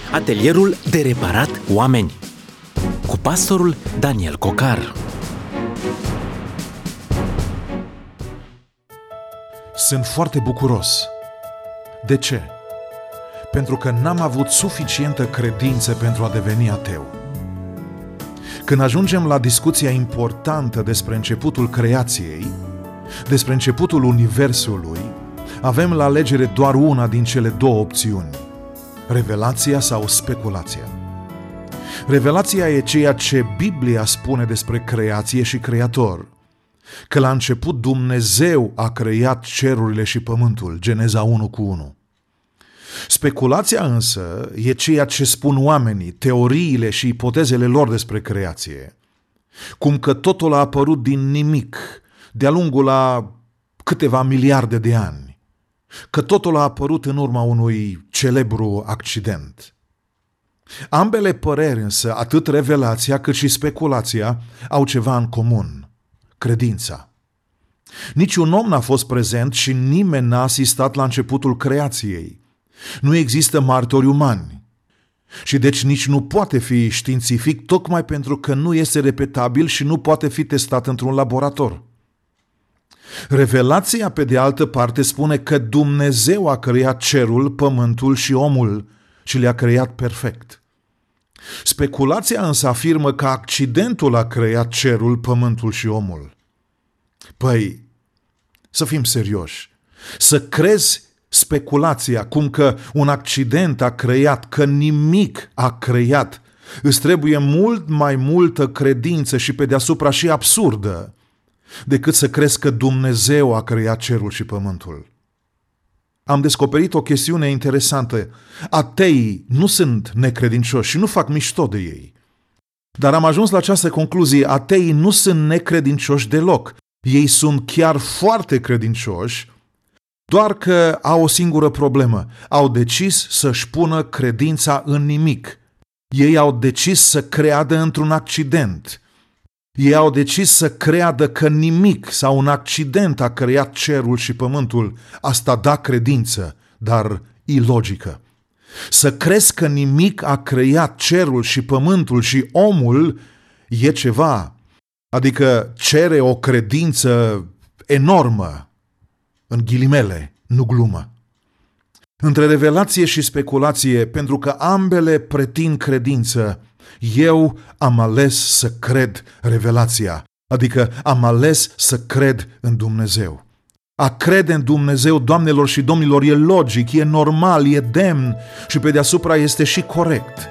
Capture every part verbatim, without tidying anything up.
Atelierul de reparat oameni cu pastorul Daniel Cocar. Sunt foarte bucuros. De ce? Pentru că n-am avut suficientă credință pentru a deveni ateu. Când ajungem la discuția importantă despre începutul creației, despre începutul universului, avem la alegere doar una din cele două opțiuni: revelația sau speculația. Revelația e ceea ce Biblia spune despre creație și creator, că la început Dumnezeu a creat cerurile și pământul, Geneza unu cu unu. Speculația însă e ceea ce spun oamenii, teoriile și ipotezele lor despre creație, cum că totul a apărut din nimic de-a lungul la câteva miliarde de ani, că totul a apărut în urma unui celebru accident. Ambele păreri însă, atât revelația cât și speculația, au ceva în comun: credința. Niciun om n-a fost prezent și nimeni n-a asistat la începutul creației. Nu există martori umani și deci nici nu poate fi științific, tocmai pentru că nu este repetabil și nu poate fi testat într-un laborator. Revelația, pe de altă parte, spune că Dumnezeu a creat cerul, pământul și omul și le-a creat perfect. Speculația însă afirmă că accidentul a creat cerul, pământul și omul. Păi, să fim serioși, să crezi speculația, cum că un accident a creat, că nimic a creat, îți trebuie mult mai multă credință și pe deasupra și absurdă decât să crezi că Dumnezeu a creat cerul și pământul. Am descoperit o chestiune interesantă. Ateii nu sunt necredincioși și nu fac mișto de ei. Dar am ajuns la această concluzie: ateii nu sunt necredincioși deloc. Ei sunt chiar foarte credincioși, doar că au o singură problemă: au decis să-și pună credința în nimic. Ei au decis să creadă într-un accident. Ei au decis să creadă că nimic sau un accident a creat cerul și pământul. Asta da credință, dar ilogică. Să crezi că nimic a creat cerul și pământul și omul e ceva, adică cere o credință enormă, în ghilimele, nu glumă. Între revelație și speculație, pentru că ambele pretind credință, eu am ales să cred revelația, adică am ales să cred în Dumnezeu. A crede în Dumnezeu, doamnelor și domnilor, e logic, e normal, e demn și pe deasupra este și corect.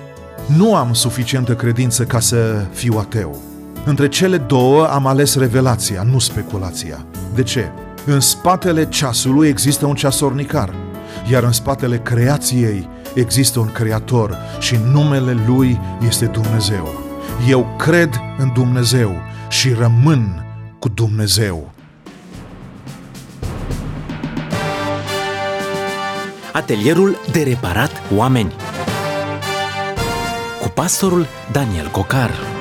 Nu am suficientă credință ca să fiu ateu. Între cele două am ales revelația, nu speculația. De ce? În spatele ceasului există un ceasornicar, iar în spatele creației există un creator și numele lui este Dumnezeu. Eu cred în Dumnezeu și rămân cu Dumnezeu. Atelierul de reparat oameni cu pastorul Daniel Cocar.